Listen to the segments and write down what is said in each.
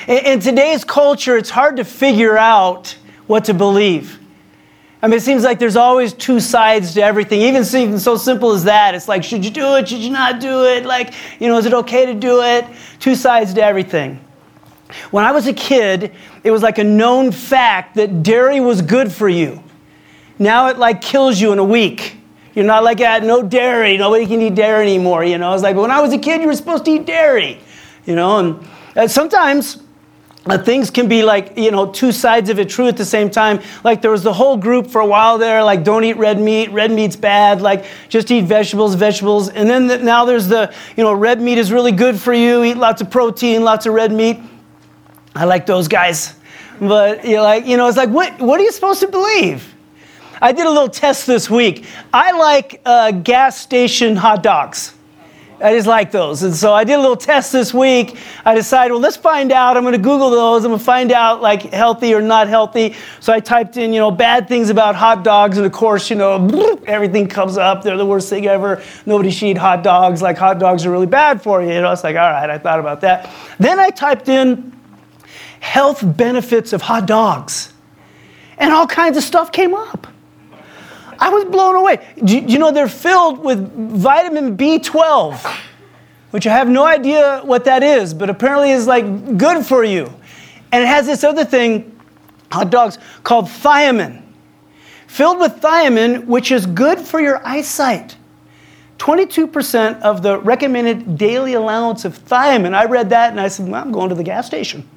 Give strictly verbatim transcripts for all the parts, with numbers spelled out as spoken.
In, in today's culture, it's hard to figure out what to believe. I mean, it seems like there's always two sides to everything. Even, even so simple as that. It's like, should you do it? Should you not do it? Like, you know, is it okay to do it? Two sides to everything. When I was a kid, it was like a known fact that dairy was good for you. Now it like kills you in a week. You're not like, ah, no dairy. Nobody can eat dairy anymore. You know, it's like, when I was a kid, you were supposed to eat dairy. You know, and uh, sometimes uh, things can be like, you know, two sides of it true at the same time. Like there was the whole group for a while there, like don't eat red meat. Red meat's bad. Like just eat vegetables, vegetables. And then the, now there's the, you know, red meat is really good for you. Eat lots of protein, lots of red meat. I like those guys. But you're like, you know, it's like, what, what are you supposed to believe? I did a little test this week. I like uh, gas station hot dogs. I just like those. And so I did a little test this week. I decided, well, let's find out. I'm going to Google those. I'm going to find out, like, healthy or not healthy. So I typed in, you know, bad things about hot dogs. And, of course, you know, everything comes up. They're the worst thing ever. Nobody should eat hot dogs. Like, hot dogs are really bad for you. You know, it's like, all right, I thought about that. Then I typed in health benefits of hot dogs. And all kinds of stuff came up. I was blown away. Do you know they're filled with vitamin B twelve, which I have no idea what that is, but apparently is like good for you. And it has this other thing, hot dogs, called thiamine. Filled with thiamine, which is good for your eyesight. twenty-two percent of the recommended daily allowance of thiamine. I read that and I said, well, I'm going to the gas station.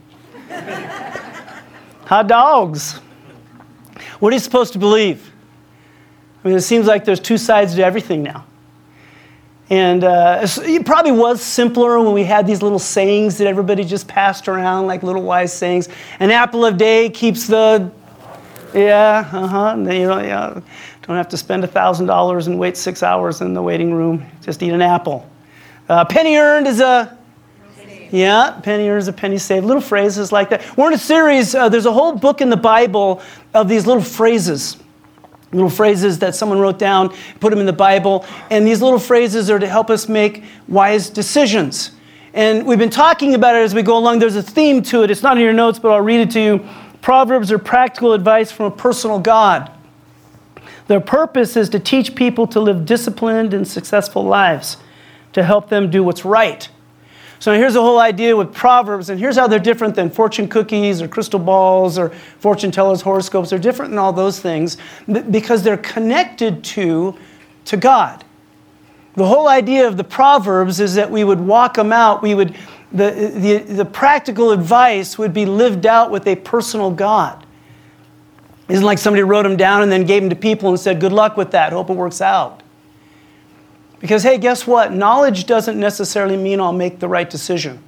Hot dogs. What are you supposed to believe? I mean, it seems like there's two sides to everything now. And uh, it probably was simpler when we had these little sayings that everybody just passed around, like little wise sayings. An apple a day keeps the, yeah, uh-huh. You know, yeah, don't have to spend one thousand dollars and wait six hours in the waiting room. Just eat an apple. Uh, penny earned is a, yeah, penny earned is a penny saved. Little phrases like that. We're in a series, uh, there's a whole book in the Bible of these little phrases. Little phrases that someone wrote down, put them in the Bible. And these little phrases are to help us make wise decisions. And we've been talking about it as we go along. There's a theme to it. It's not in your notes, but I'll read it to you. Proverbs are practical advice from a personal God. Their purpose is to teach people to live disciplined and successful lives, to help them do what's right. So here's the whole idea with Proverbs, and here's how they're different than fortune cookies or crystal balls or fortune tellers' horoscopes. They're different than all those things because they're connected to, to God. The whole idea of the Proverbs is that we would walk them out. We would, the, the, the practical advice would be lived out with a personal God. It isn't like somebody wrote them down and then gave them to people and said, good luck with that. Hope it works out. Because, hey, guess what? Knowledge doesn't necessarily mean I'll make the right decision.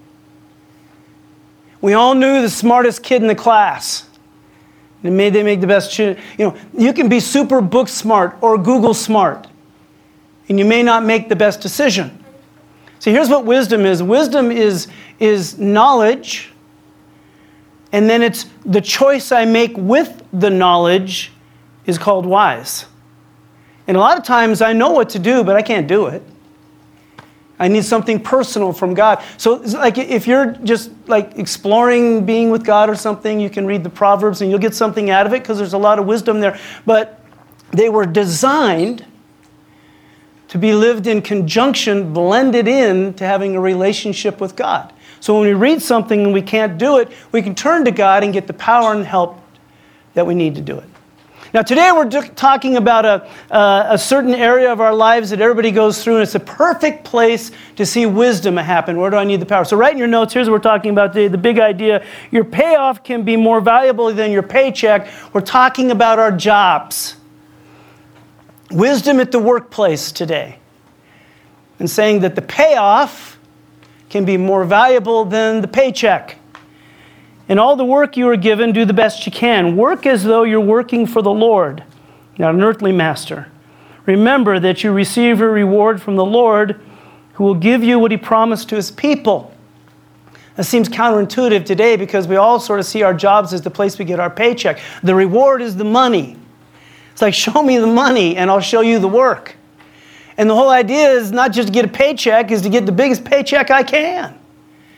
We all knew the smartest kid in the class. And made they make the best, you know, you can be super book smart or Google smart. And you may not make the best decision. So here's what wisdom is. Wisdom is, is knowledge. And then it's the choice I make with the knowledge is called wise. And a lot of times I know what to do, but I can't do it. I need something personal from God. So like if you're just like exploring being with God or something, you can read the Proverbs and you'll get something out of it because there's a lot of wisdom there. But they were designed to be lived in conjunction, blended in to having a relationship with God. So when we read something and we can't do it, we can turn to God and get the power and help that we need to do it. Now, today we're talking about a, uh, a certain area of our lives that everybody goes through, and it's a perfect place to see wisdom happen. Where do I need the power? So write in your notes, here's what we're talking about today, the big idea. Your payoff can be more valuable than your paycheck. We're talking about our jobs. Wisdom at the workplace today. And saying that the payoff can be more valuable than the paycheck. In all the work you are given, do the best you can. Work as though you're working for the Lord, not an earthly master. Remember that you receive a reward from the Lord who will give you what he promised to his people. That seems counterintuitive today because we all sort of see our jobs as the place we get our paycheck. The reward is the money. It's like, show me the money and I'll show you the work. And the whole idea is not just to get a paycheck, is to get the biggest paycheck I can.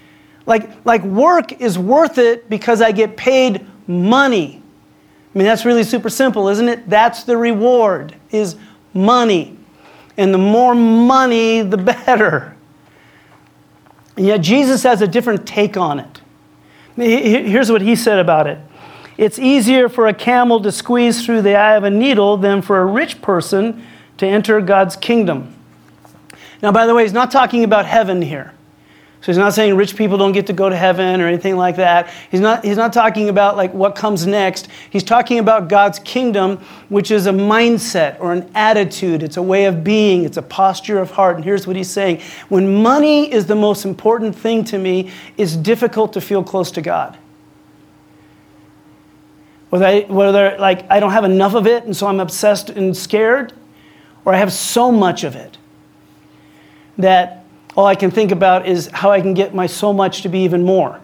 Like, like work is worth it because I get paid money. I mean, that's really super simple, isn't it? That's the reward, is money. And the more money, the better. And yet Jesus has a different take on it. Here's what he said about it. It's easier for a camel to squeeze through the eye of a needle than for a rich person to enter God's kingdom. Now, by the way, he's not talking about heaven here. So he's not saying rich people don't get to go to heaven or anything like that. He's not, he's not talking about like what comes next. He's talking about God's kingdom, which is a mindset or an attitude. It's a way of being. It's a posture of heart. And here's what he's saying. When money is the most important thing to me, it's difficult to feel close to God. Whether, I, whether like I don't have enough of it and so I'm obsessed and scared, or I have so much of it that all I can think about is how I can get my so much to be even more.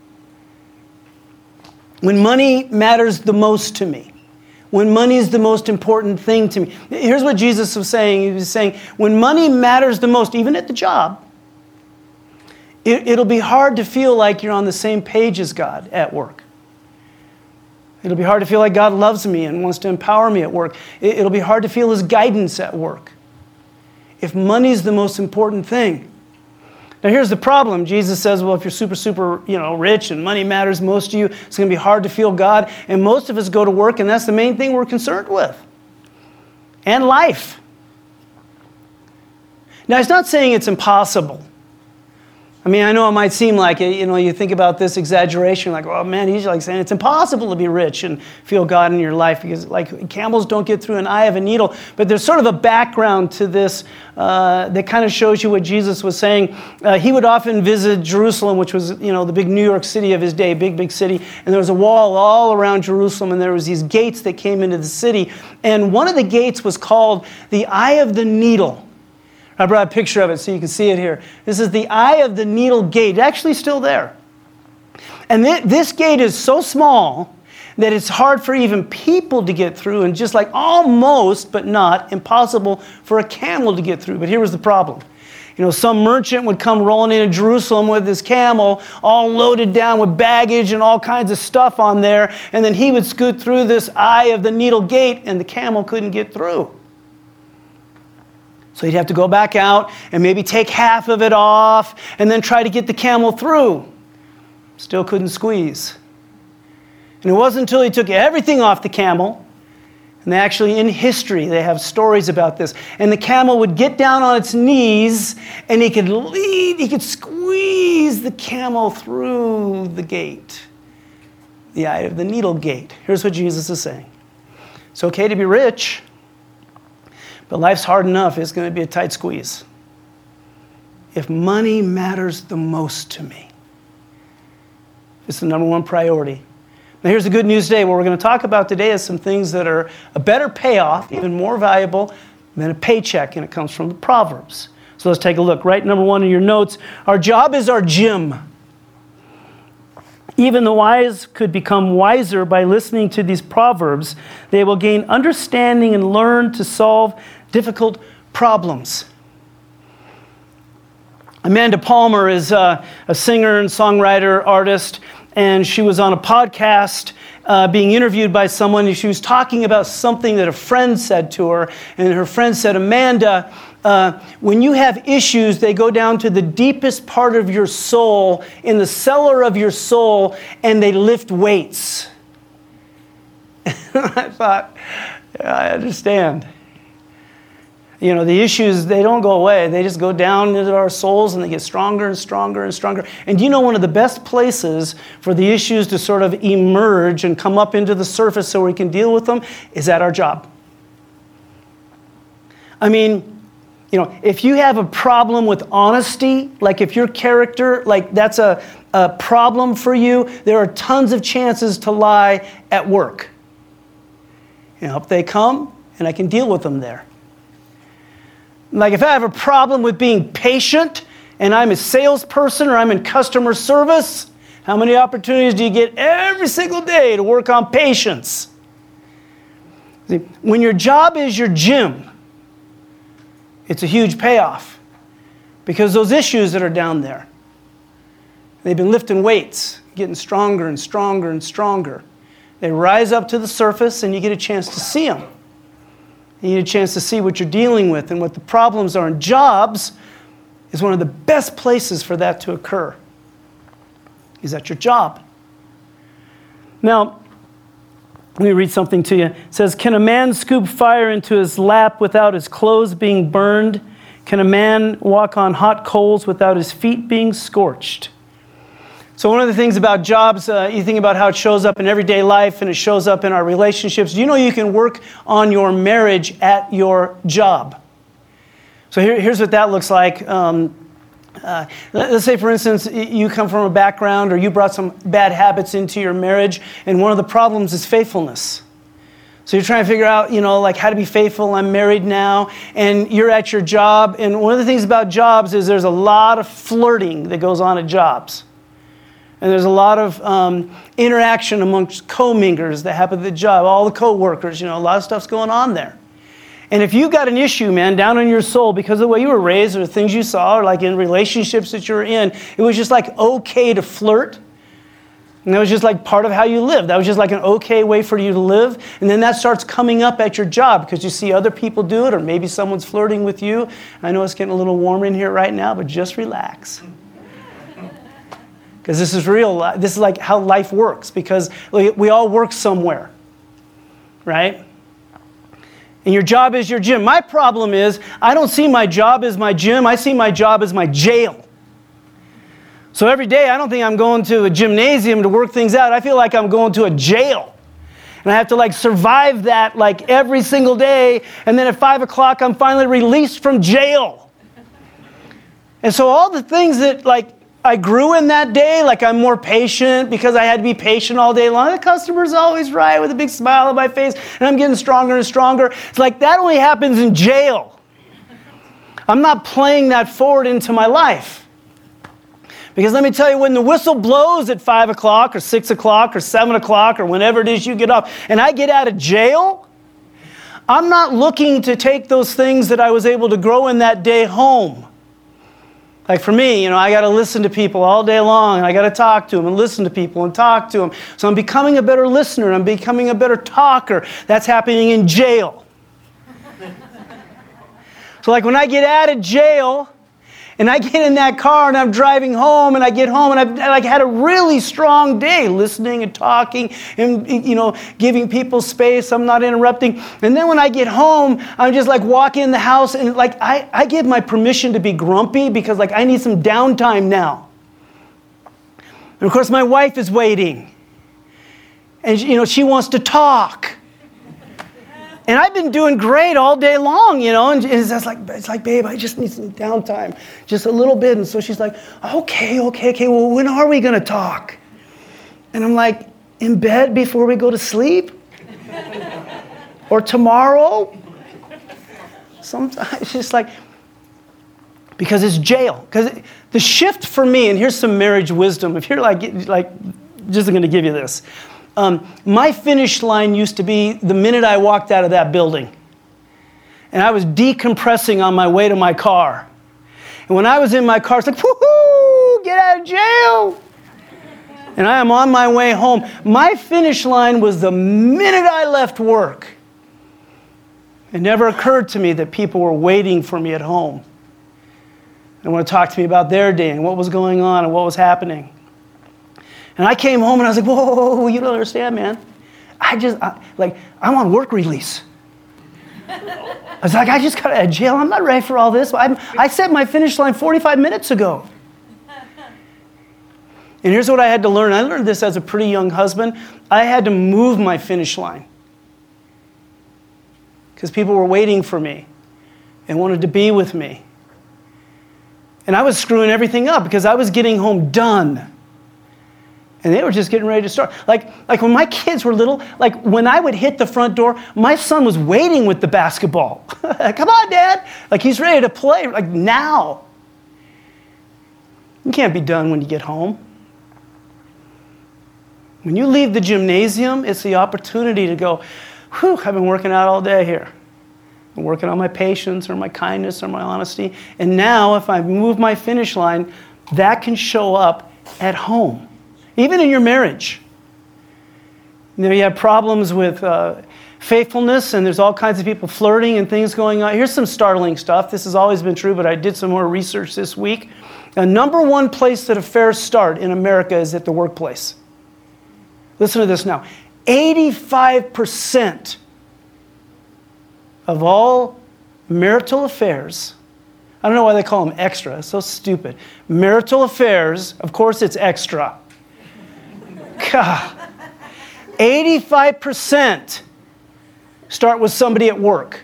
When money matters the most to me, when money is the most important thing to me. Here's what Jesus was saying. He was saying, when money matters the most, even at the job, it, it'll be hard to feel like you're on the same page as God at work. It'll be hard to feel like God loves me and wants to empower me at work. It, it'll be hard to feel His guidance at work if money's the most important thing. Now here's the problem. Jesus says, well, if you're super, super, you know, rich and money matters most to you, it's going to be hard to feel God. And most of us go to work, and that's the main thing we're concerned with. And life. Now, he's not saying it's impossible. I mean, I know it might seem like it. You know, you think about this exaggeration, like, oh man, he's like saying it's impossible to be rich and feel God in your life because, like, camels don't get through an eye of a needle. But there's sort of a background to this uh, that kind of shows you what Jesus was saying. Uh, he would often visit Jerusalem, which was, you know, the big New York City of his day, big, big city. And there was a wall all around Jerusalem, and there was these gates that came into the city. And one of the gates was called the Eye of the Needle. I brought a picture of it so you can see it here. This is the Eye of the Needle gate. It's actually still there. And th- this gate is so small that it's hard for even people to get through, and just like almost, but not, impossible for a camel to get through. But here was the problem. You know, some merchant would come rolling into Jerusalem with his camel, all loaded down with baggage and all kinds of stuff on there, and then he would scoot through this Eye of the Needle gate, and the camel couldn't get through. So he'd have to go back out and maybe take half of it off and then try to get the camel through. Still couldn't squeeze. And it wasn't until he took everything off the camel, and they actually, in history, they have stories about this, and the camel would get down on its knees and he could lead, he could squeeze the camel through the gate, the Eye of the Needle gate. Here's what Jesus is saying. It's okay to be rich, but life's hard enough. It's going to be a tight squeeze. If money matters the most to me, it's the number one priority. Now here's the good news today. What we're going to talk about today is some things that are a better payoff, even more valuable than a paycheck, and it comes from the Proverbs. So let's take a look. Right, number one in your notes. Our job is our gym. Even the wise could become wiser by listening to these proverbs. They will gain understanding and learn to solve difficult problems. Amanda Palmer is a, a singer and songwriter, artist, and she was on a podcast uh, being interviewed by someone, and she was talking about something that a friend said to her, and her friend said, Amanda, uh, when you have issues, they go down to the deepest part of your soul, in the cellar of your soul, and they lift weights. I thought, yeah, I understand. You know, the issues, they don't go away. They just go down into our souls and they get stronger and stronger and stronger. And do you know one of the best places for the issues to sort of emerge and come up into the surface so we can deal with them is at our job? I mean, you know, if you have a problem with honesty, like if your character, like that's a, a problem for you, there are tons of chances to lie at work. You know, if they come and I can deal with them there. Like if I have a problem with being patient and I'm a salesperson or I'm in customer service, how many opportunities do you get every single day to work on patience? See, when your job is your gym, it's a huge payoff because those issues that are down there, They've been lifting weights, getting stronger and stronger and stronger. They rise up to the surface and you get a chance to see them. You get a chance to see what you're dealing with and what the problems are. And jobs is one of the best places for that to occur. Is at your job. Now, let me read something to you. It says, can a man scoop fire into his lap without his clothes being burned? Can a man walk on hot coals without his feet being scorched? So one of the things about jobs, uh, you think about how it shows up in everyday life and it shows up in our relationships. Do you know you can work on your marriage at your job? So here, here's what that looks like. Um, uh, let's say, for instance, you come from a background or you brought some bad habits into your marriage, and one of the problems is faithfulness. So you're trying to figure out, you know, like how to be faithful. I'm married now, and you're at your job. And one of the things about jobs is there's a lot of flirting that goes on at jobs. And there's a lot of um, interaction amongst co-mingers that happen at the job. All the co-workers, you know, a lot of stuff's going on there. And if you've got an issue, man, down in your soul because of the way you were raised or the things you saw or like in relationships that you're in, it was just like okay to flirt. And that was just like part of how you lived. That was just like an okay way for you to live. And then that starts coming up at your job because you see other people do it or maybe someone's flirting with you. I know it's getting a little warm in here right now, but just relax. Because this is real. This is like how life works because we all work somewhere, right? And your job is your gym. My problem is I don't see my job as my gym. I see my job as my jail. So every day I don't think I'm going to a gymnasium to work things out. I feel like I'm going to a jail. And I have to like survive that like every single day. And then at five o'clock I'm finally released from jail. And so all the things that like I grew in that day, like I'm more patient because I had to be patient all day long. The customer's always right with a big smile on my face, and I'm getting stronger and stronger. It's like that only happens in jail. I'm not playing that forward into my life. Because let me tell you, when the whistle blows at five o'clock or six o'clock or seven o'clock or whenever it is you get off, and I get out of jail, I'm not looking to take those things that I was able to grow in that day home. Like for me, you know, I got to listen to people all day long, and I got to talk to them and listen to people and talk to them. So I'm becoming a better listener. I'm becoming a better talker. That's happening in jail. So like when I get out of jail, and I get in that car and I'm driving home and I get home and I've like had a really strong day listening and talking and, you know, giving people space. I'm not interrupting. And then when I get home, I'm just like walking in the house and like I, I give my permission to be grumpy because like I need some downtime now. And of course my wife is waiting. And, you know, she wants to talk. And I've been doing great all day long, you know, and it's just like, it's like, babe, I just need some downtime, just a little bit. And so she's like, okay, okay, okay, well, when are we going to talk? And I'm like, in bed before we go to sleep? Or tomorrow? Sometimes it's just like, because it's jail. Because the shift for me, and here's some marriage wisdom, if you're like, like just going to give you this. Um, my finish line used to be the minute I walked out of that building. And I was decompressing on my way to my car. And when I was in my car, it's like, woohoo, get out of jail. And I am on my way home. My finish line was the minute I left work. It never occurred to me that people were waiting for me at home. They want to talk to me about their day and what was going on and what was happening. And I came home and I was like, whoa, whoa, whoa, you don't understand, man. I just, I, like, I'm on work release. I was like, I just got out of jail. I'm not ready for all this. I'm, I set my finish line forty-five minutes ago. And here's what I had to learn. I learned this as a pretty young husband. I had to move my finish line. Because people were waiting for me and wanted to be with me. And I was screwing everything up because I was getting home done. And they were just getting ready to start. Like, like when my kids were little, like when I would hit the front door, my son was waiting with the basketball. Come on, Dad. Like he's ready to play, like now. You can't be done when you get home. When you leave the gymnasium, it's the opportunity to go, whew, I've been working out all day here. I'm working on my patience or my kindness or my honesty. And now if I move my finish line, that can show up at home, even in your marriage. You know, you have problems with uh, faithfulness, and there's all kinds of people flirting and things going on. Here's some startling stuff. This has always been true, but I did some more research this week. The number one place that affairs start in America is at the workplace. Listen to this now. eighty-five percent of all marital affairs, I don't know why they call them extra. It's so stupid. Marital affairs, of course it's extra. God. eighty-five percent start with somebody at work.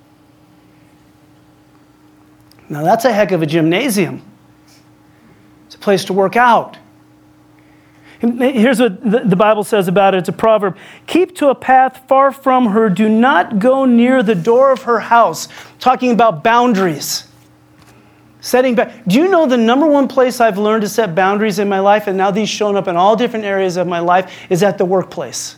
Now that's a heck of a gymnasium. It's a place to work out. Here's what the Bible says about it. It's a proverb. Keep to a path far from her. Do not go near the door of her house. Talking about boundaries. Setting back. Do you know the number one place I've learned to set boundaries in my life, and now these shown up in all different areas of my life, is at the workplace.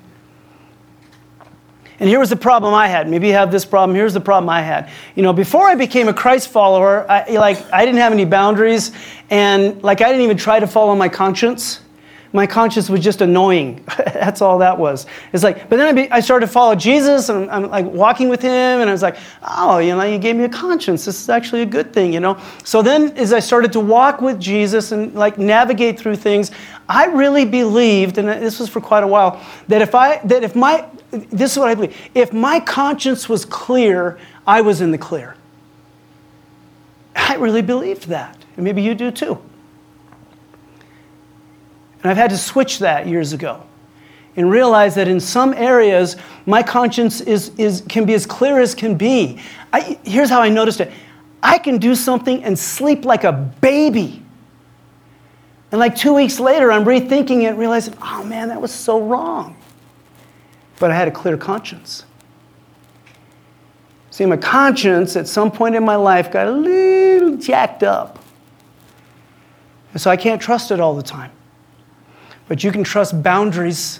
And here was the problem I had. Maybe you have this problem. Here's the problem I had. You know, before I became a Christ follower, I, like, I didn't have any boundaries, and like I didn't even try to follow my conscience. My conscience was just annoying. That's all that was. It's like, but then I, be, I started to follow Jesus, and I'm, I'm like walking with him, and I was like, oh, you know, you gave me a conscience. This is actually a good thing, you know. So then, as I started to walk with Jesus and like navigate through things, I really believed, and this was for quite a while, that if I, that if my, this is what I believe, if my conscience was clear, I was in the clear. I really believed that, and maybe you do too. And I've had to switch that years ago and realize that in some areas, my conscience is, is, can be as clear as can be. I, here's how I noticed it. I can do something and sleep like a baby. And like two weeks later, I'm rethinking it, realizing, oh man, that was so wrong. But I had a clear conscience. See, my conscience at some point in my life got a little jacked up. And so I can't trust it all the time. But you can trust boundaries.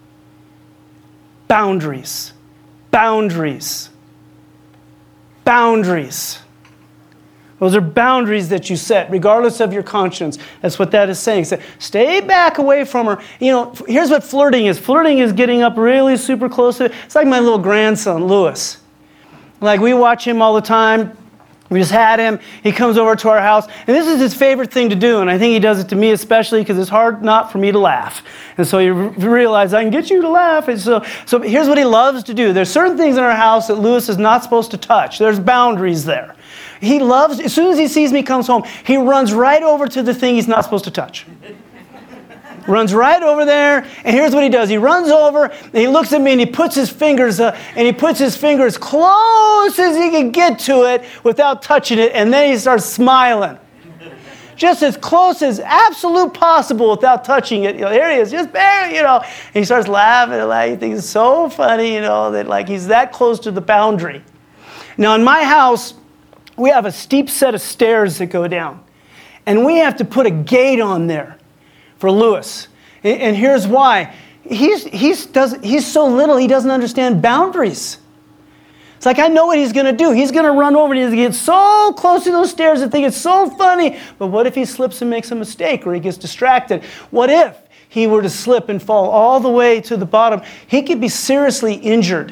Boundaries. Boundaries. Boundaries. Those are boundaries that you set, regardless of your conscience. That's what that is saying. So stay back away from her. You know, here's what flirting is. Flirting is getting up really super close to it. It's like my little grandson, Lewis. Like, we watch him all the time. We just had him. He comes over to our house. And this is his favorite thing to do. And I think he does it to me especially because it's hard not for me to laugh. And so you realize I can get you to laugh. And so, so here's what he loves to do. There's certain things in our house that Lewis is not supposed to touch. There's boundaries there. He loves, as soon as he sees me comes home, he runs right over to the thing he's not supposed to touch. Runs right over there, and here's what he does. He runs over, and he looks at me, and he puts his fingers, uh, and he puts his fingers close as he can get to it without touching it, and then he starts smiling. Just as close as absolute possible without touching it. You know, here he is, just barely, you know. And he starts laughing, and like, he thinks it's so funny, you know, that like he's that close to the boundary. Now, in my house, we have a steep set of stairs that go down, and we have to put a gate on there for Lewis. And here's why. He's, he's, does, he's so little, he doesn't understand boundaries. It's like, I know what he's going to do. He's going to run over and he's going to get so close to those stairs and think it's so funny. But what if he slips and makes a mistake or he gets distracted? What if he were to slip and fall all the way to the bottom? He could be seriously injured.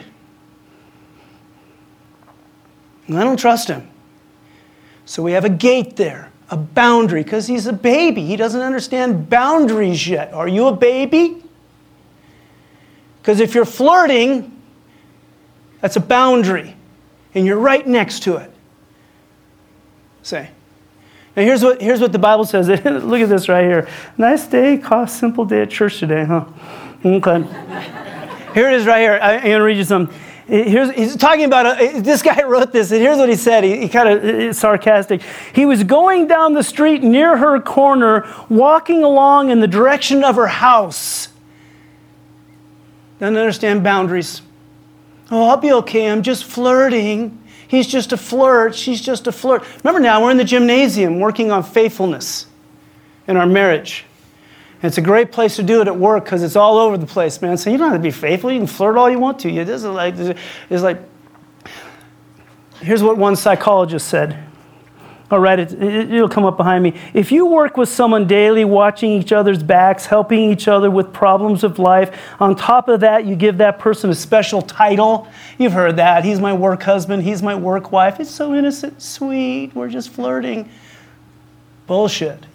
And I don't trust him. So we have a gate there. A boundary, because he's a baby. He doesn't understand boundaries yet. Are you a baby? Because if you're flirting, that's a boundary, and you're right next to it. Say. Now here's what here's what the Bible says. Look at this right here. Nice day, cost simple day at church today, huh? Okay. Here it is right here. I'm going to read you some. Here's, he's talking about, a, this guy wrote this, and here's what he said. He, he kind of sarcastic. He was going down the street near her corner, walking along in the direction of her house. Doesn't understand boundaries. Oh, I'll be okay. I'm just flirting. He's just a flirt. She's just a flirt. Remember now, we're in the gymnasium working on faithfulness in our marriage. And it's a great place to do it at work because it's all over the place, man. So you don't have to be faithful. You can flirt all you want to. It isn't like, it's like, here's what one psychologist said. I'll write it, it, it'll come up behind me. If you work with someone daily, watching each other's backs, helping each other with problems of life, on top of that, you give that person a special title. You've heard that. He's my work husband. He's my work wife. It's so innocent, sweet. We're just flirting. Bullshit.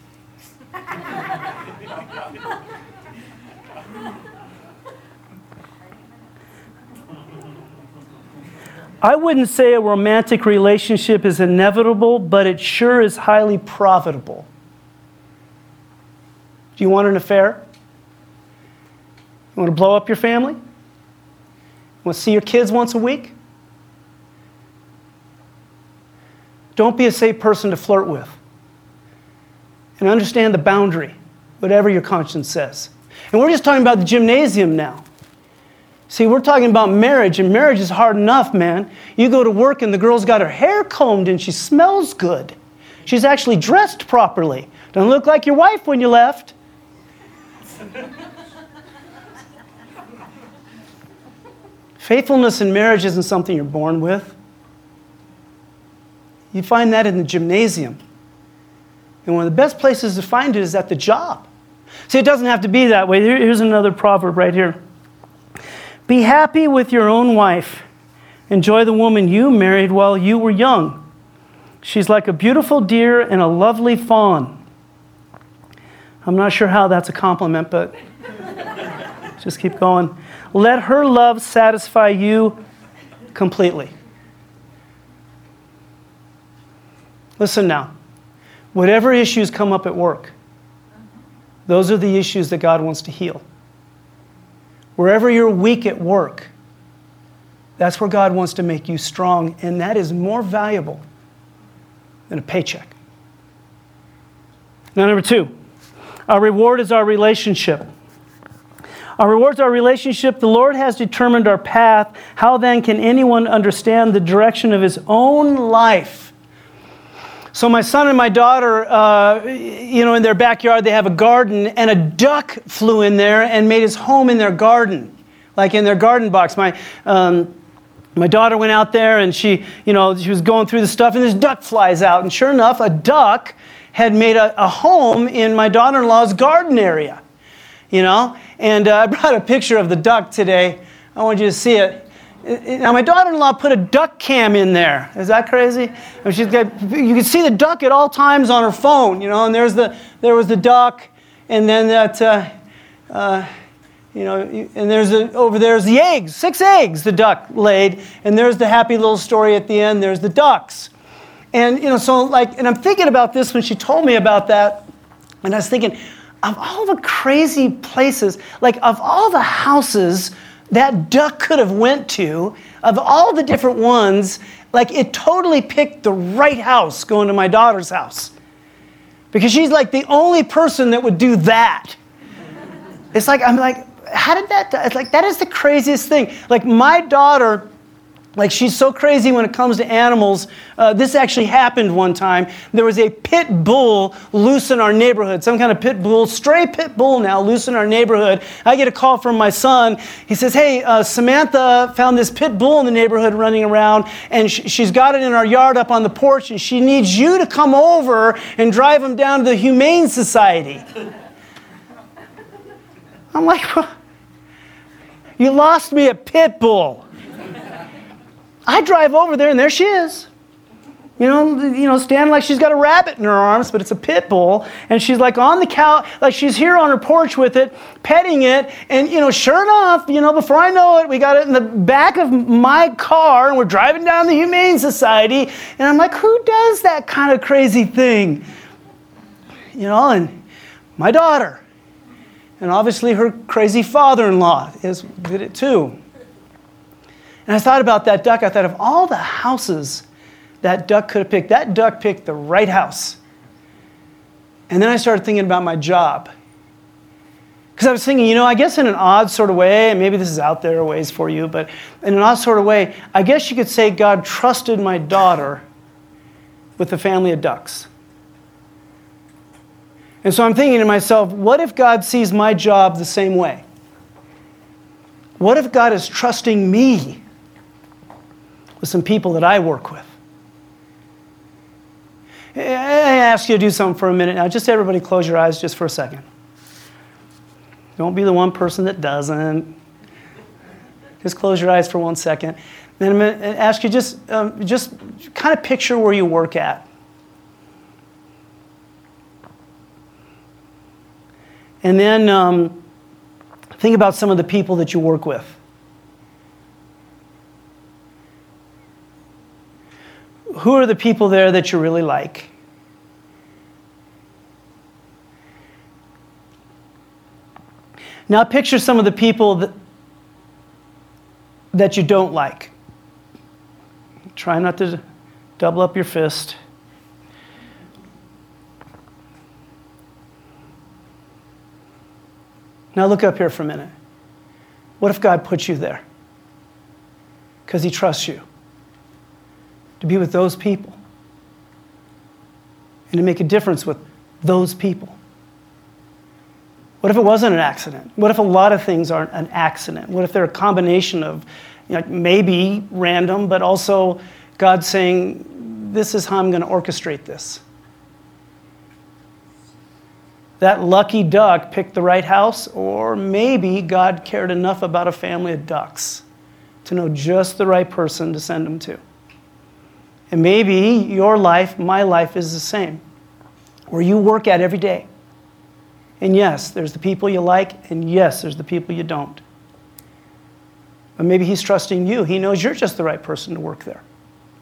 I wouldn't say a romantic relationship is inevitable, but it sure is highly profitable. Do you want an affair? You want to blow up your family? You want to see your kids once a week? Don't be a safe person to flirt with. And understand the boundary, whatever your conscience says. And we're just talking about the gymnasium now. See, we're talking about marriage, and marriage is hard enough, man. You go to work and the girl's got her hair combed and she smells good. She's actually dressed properly. Doesn't look like your wife when you left. Faithfulness in marriage isn't something you're born with. You find that in the gymnasium. And one of the best places to find it is at the job. See, it doesn't have to be that way. Here's another proverb right here. Be happy with your own wife. Enjoy the woman you married while you were young. She's like a beautiful deer and a lovely fawn. I'm not sure how that's a compliment, but just keep going. Let her love satisfy you completely. Listen now. Whatever issues come up at work, those are the issues that God wants to heal. Wherever you're weak at work, that's where God wants to make you strong, and that is more valuable than a paycheck. Now, number two, our reward is our relationship. Our reward is our relationship. The Lord has determined our path. How then can anyone understand the direction of his own life? So my son and my daughter, uh, you know, in their backyard, they have a garden, and a duck flew in there and made his home in their garden, like in their garden box. My um, my daughter went out there, and she, you know, she was going through the stuff, and this duck flies out. And sure enough, a duck had made a, a home in my daughter-in-law's garden area, you know. And uh, I brought a picture of the duck today. I want you to see it. Now, my daughter-in-law put a duck cam in there. Is that crazy? I mean, she's got, you can see the duck at all times on her phone, you know, and there's the, there was the duck, and then that, uh, uh, you know, and there's the, over there's the eggs, six eggs the duck laid, and there's the happy little story at the end, there's the ducks. And, you know, so like, and I'm thinking about this when she told me about that, and I was thinking, of all the crazy places, like of all the houses that duck could have went to, of all the different ones, like it totally picked the right house going to my daughter's house. Because she's like the only person that would do that. It's like, I'm like, how did that, it's like, that is the craziest thing. Like my daughter, like she's so crazy when it comes to animals. Uh, this actually happened one time. There was a pit bull loose in our neighborhood. Some kind of pit bull, stray pit bull now, loose in our neighborhood. I get a call from my son. He says, hey, uh, Samantha found this pit bull in the neighborhood running around, and sh- she's got it in our yard up on the porch, and she needs you to come over and drive him down to the Humane Society. I'm like, well, you lost me a pit bull. I drive over there, and there she is. You know, you know, standing like she's got a rabbit in her arms, but it's a pit bull. And she's like on the couch, like she's here on her porch with it, petting it. And, you know, sure enough, you know, before I know it, we got it in the back of my car, and we're driving down the Humane Society. And I'm like, who does that kind of crazy thing? You know, and my daughter. And obviously her crazy father-in-law is did it too. And I thought about that duck. I thought of all the houses that duck could have picked. That duck picked the right house. And then I started thinking about my job. Because I was thinking, you know, I guess in an odd sort of way, and maybe this is out there a ways for you, but in an odd sort of way, I guess you could say God trusted my daughter with a family of ducks. And so I'm thinking to myself, what if God sees my job the same way? What if God is trusting me with some people that I work with? I ask you to do something for a minute now. Just everybody close your eyes just for a second. Don't be the one person that doesn't. Just close your eyes for one second. Then I'm going to ask you just, um, just kind of picture where you work at. And then um, think about some of the people that you work with. Who are the people there that you really like? Now picture some of the people that, that you don't like. Try not to double up your fist. Now look up here for a minute. What if God put you there? Because he trusts you to be with those people and to make a difference with those people. What if it wasn't an accident? What if a lot of things aren't an accident? What if they're a combination of, you know, maybe random, but also God saying, this is how I'm going to orchestrate this. That lucky duck picked the right house, or maybe God cared enough about a family of ducks to know just the right person to send them to. And maybe your life, my life is the same, where you work at every day. And yes, there's the people you like, and yes, there's the people you don't. But maybe he's trusting you. He knows you're just the right person to work there.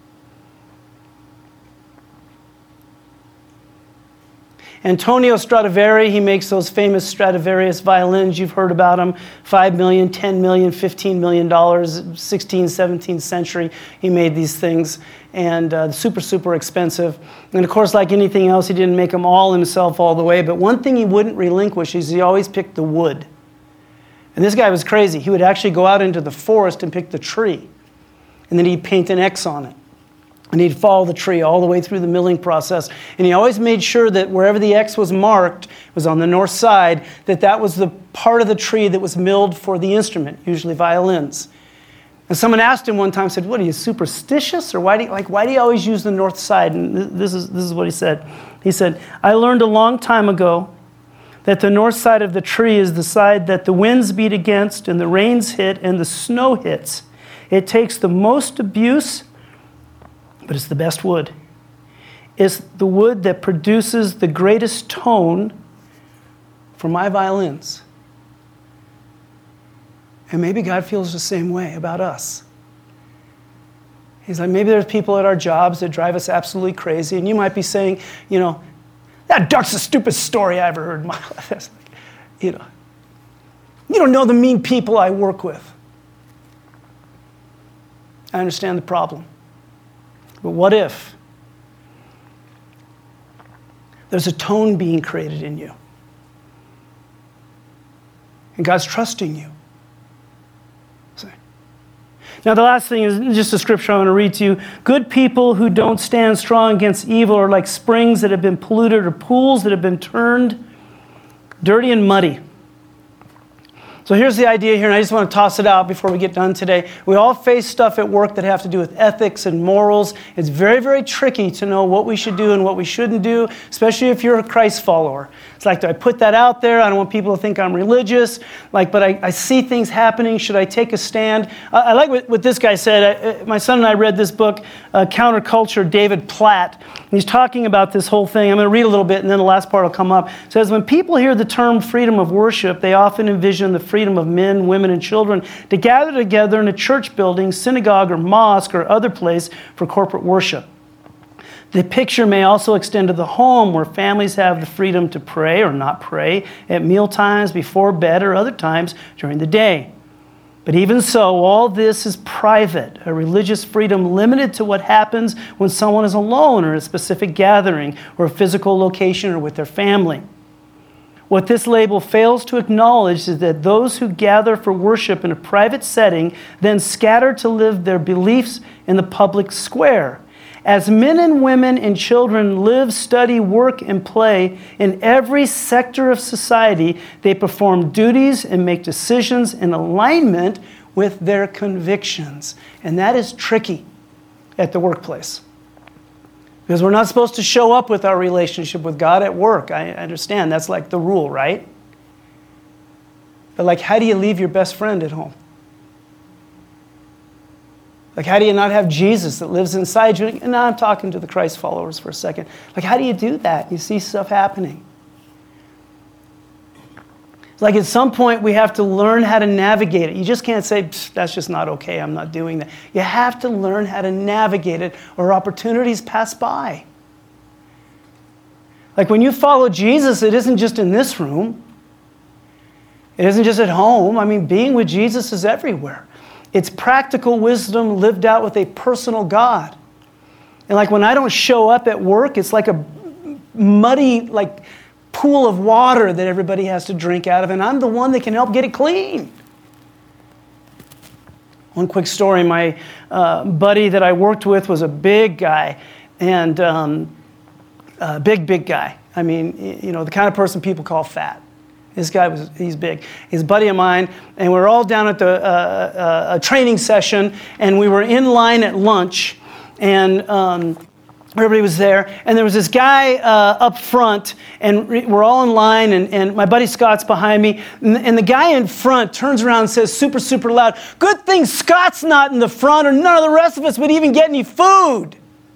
Antonio Stradivari, he makes those famous Stradivarius violins. You've heard about them. five million dollars, ten million dollars, fifteen million dollars, sixteenth, seventeenth century. He made these things, and uh, super, super expensive. And of course, like anything else, he didn't make them all himself all the way. But one thing he wouldn't relinquish is he always picked the wood. And this guy was crazy. He would actually go out into the forest and pick the tree. And then he'd paint an X on it. And he'd follow the tree all the way through the milling process. And he always made sure that wherever the X was marked, was on the north side, that that was the part of the tree that was milled for the instrument, usually violins. And someone asked him one time, said, what, are you superstitious? Or why do you, like, why do you always use the north side? And this is, this is what he said. He said, I learned a long time ago that the north side of the tree is the side that the winds beat against and the rains hit and the snow hits. It takes the most abuse, but it's the best wood. It's the wood that produces the greatest tone for my violins. And maybe God feels the same way about us. He's like, maybe there's people at our jobs that drive us absolutely crazy, and you might be saying, you know, that duck's the stupidest story I ever heard in my life. Like, you know, you don't know the mean people I work with. I understand the problem. But what if there's a tone being created in you? And God's trusting you. See? Now the last thing is just a scripture I want to read to you. Good people who don't stand strong against evil are like springs that have been polluted or pools that have been turned dirty and muddy. So here's the idea here, and I just want to toss it out before we get done today. We all face stuff at work that have to do with ethics and morals. It's very, very tricky to know what we should do and what we shouldn't do, especially if you're a Christ follower. It's like, do I put that out there? I don't want people to think I'm religious. Like, but I, I see things happening. Should I take a stand? Uh, I like what, what this guy said. I, my son and I read this book, uh, Counterculture, David Platt. He's talking about this whole thing. I'm going to read a little bit, and then the last part will come up. It says, when people hear the term freedom of worship, they often envision the freedom of men, women, and children to gather together in a church building, synagogue, or mosque, or other place for corporate worship. The picture may also extend to the home, where families have the freedom to pray or not pray at meal times, before bed, or other times during the day. But even so, all this is private, a religious freedom limited to what happens when someone is alone or at a specific gathering or a physical location or with their family. What this label fails to acknowledge is that those who gather for worship in a private setting then scatter to live their beliefs in the public square. As men and women and children live, study, work, and play in every sector of society, they perform duties and make decisions in alignment with their convictions. And that is tricky at the workplace. Because we're not supposed to show up with our relationship with God at work. I understand. That's like the rule, right? But like, how do you leave your best friend at home? Like, how do you not have Jesus that lives inside you? And now I'm talking to the Christ followers for a second. Like, how do you do that? You see stuff happening. Like, at some point, we have to learn how to navigate it. You just can't say, that's just not okay, I'm not doing that. You have to learn how to navigate it, or opportunities pass by. Like, when you follow Jesus, it isn't just in this room. It isn't just at home. I mean, being with Jesus is everywhere. It's practical wisdom lived out with a personal God. And like, when I don't show up at work, it's like a muddy, like, pool of water that everybody has to drink out of, and I'm the one that can help get it clean. One quick story, my uh, buddy that I worked with was a big guy, and um, a big, big guy. I mean, you know, the kind of person people call fat. This guy was, he's big. He's a buddy of mine, and we were all down at the uh, uh, a training session, and we were in line at lunch, and um, everybody was there, and there was this guy uh, up front, and we're all in line, and, and my buddy Scott's behind me, and, and the guy in front turns around and says super, super loud, "Good thing Scott's not in the front, or none of the rest of us would even get any food."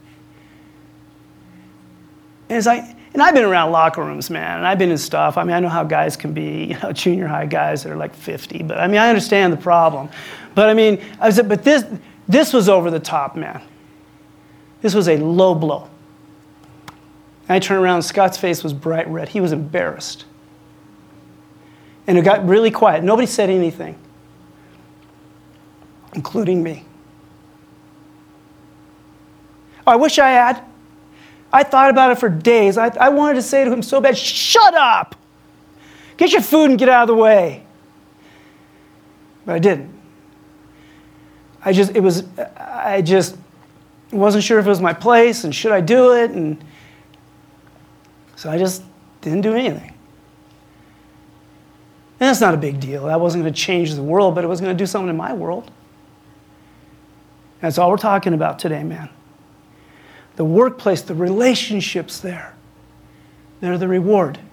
And it's like, and I've been around locker rooms, man, and I've been in stuff. I mean, I know how guys can be, you know, junior high guys that are like fifty, but I mean, I understand the problem. But I mean, I said, but this this was over the top, man. This was a low blow. And I turned around, and Scott's face was bright red. He was embarrassed. And it got really quiet. Nobody said anything, including me. I wish I had. I thought about it for days. I, I wanted to say to him so bad, "Shut up! Get your food and get out of the way." But I didn't. I just, it was, I just... wasn't sure if it was my place, and should I do it, and so I just didn't do anything. And that's not a big deal. That wasn't going to change the world, but it was going to do something in my world. That's all we're talking about today, man. The workplace, the relationships there, they're the reward.